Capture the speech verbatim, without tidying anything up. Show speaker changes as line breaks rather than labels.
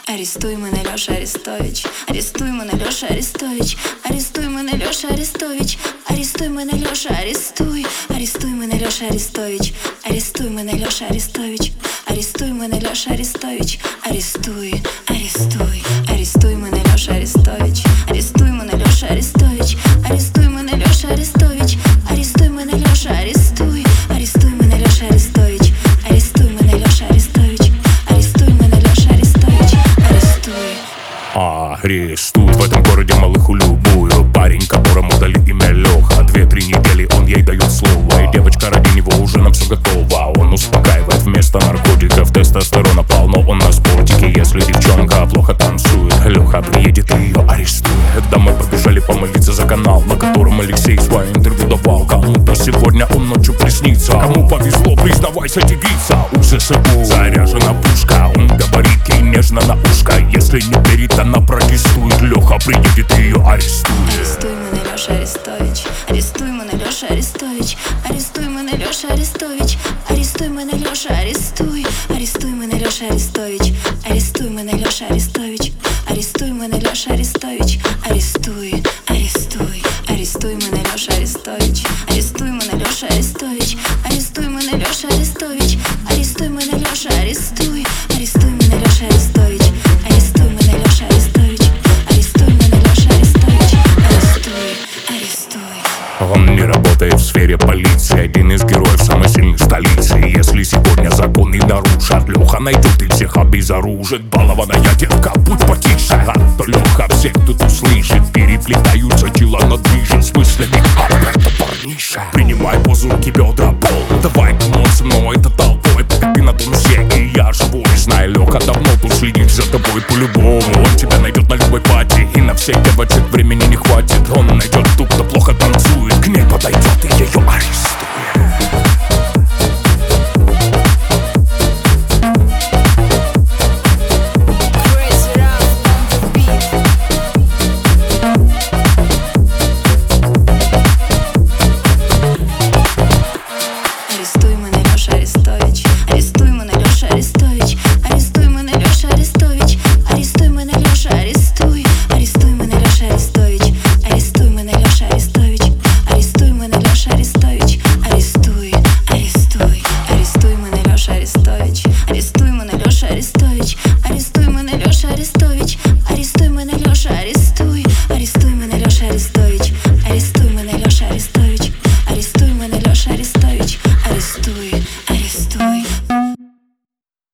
Арестуй меня, Леша Арестович. Арестуй меня, Леша Арестович. Арестуй меня, Леша Арестович. Арестуй меня, Леша, арестуй. Арестуй меня, Леша Арестович. Арестуй меня, Леша Арестович. Арестуй меня, Леша Арестович. Арестуй, арестуй. Арестуй меня, Леша Арестович. Арестуй меня, Леша Арестович. Арестуй меня, Леша Арестович. Арестуй меня, Леша, арестуй. Арестуй меня, Леша Арестович. Арестуй меня, Леша Арестович. Арестуй меня, Леша Арестович. Арестуй.
Арестуют в этом городе малых любую. Парень, которому дали имя Леха. Две-три недели он ей дает слово. И девочка ради него уже на все готова. Он успокаивает вместо наркотиков. Тестостерона полно, он на спортике. Если девчонка плохо танцует, Леха приедет и ее арестует. Домой побежали помолиться за канал, на котором Алексей свое интервью давал. Кому-то сегодня он ночью приснится. Кому повезло, признавайся, тигрица. У ЗСУ заряжена пушка. Он говорит ей нежно на ушко. Если не верит, она протестует. Леха приедет и ее арестует.
Арестуй меня, Леша Арестович. Арестуй меня, Леша Арестович. Арестуй меня, Леша Арестович. Арестуй меня, Леша, арестуй. Арестуй меня, Леша Арестович. Арестуй меня, Леша Арестович. Арестуй меня, Леша Арестович. Арестуй, арестуй. Арестуй меня, Леша Арестович. Арестуй меня, Леша Арестович. Арестуй меня, Леша Арестович. Арестуй меня, Леша, арестуй. Арестуй меня, Леша Арестович. Арестуй меня, Леша Арестович. Арестуй меня, Леша Арестович. Арестуй, арестуй.
Он не работает в сфере полиции. Один из героев самой сильной столицы. Если сегодня законы нарушат, Леха найдет и всех обезоружит. Балованная девка, будь потише, а то Леха всех тут услышит. Переплетаются тела, но движет с мыслями. А это парниша. Принимай позу, руки, бедра, пол. Давай помочь со мной, это толпой. Пока ты на тонусе, и я живой. Знай, Леха давно тут следит за тобой по-любому. Он тебя найдет на любой пати. И на всех девочек времени не хватит. Он найдет ту, кто плохо танцует. К ней подойдет и ее арестует.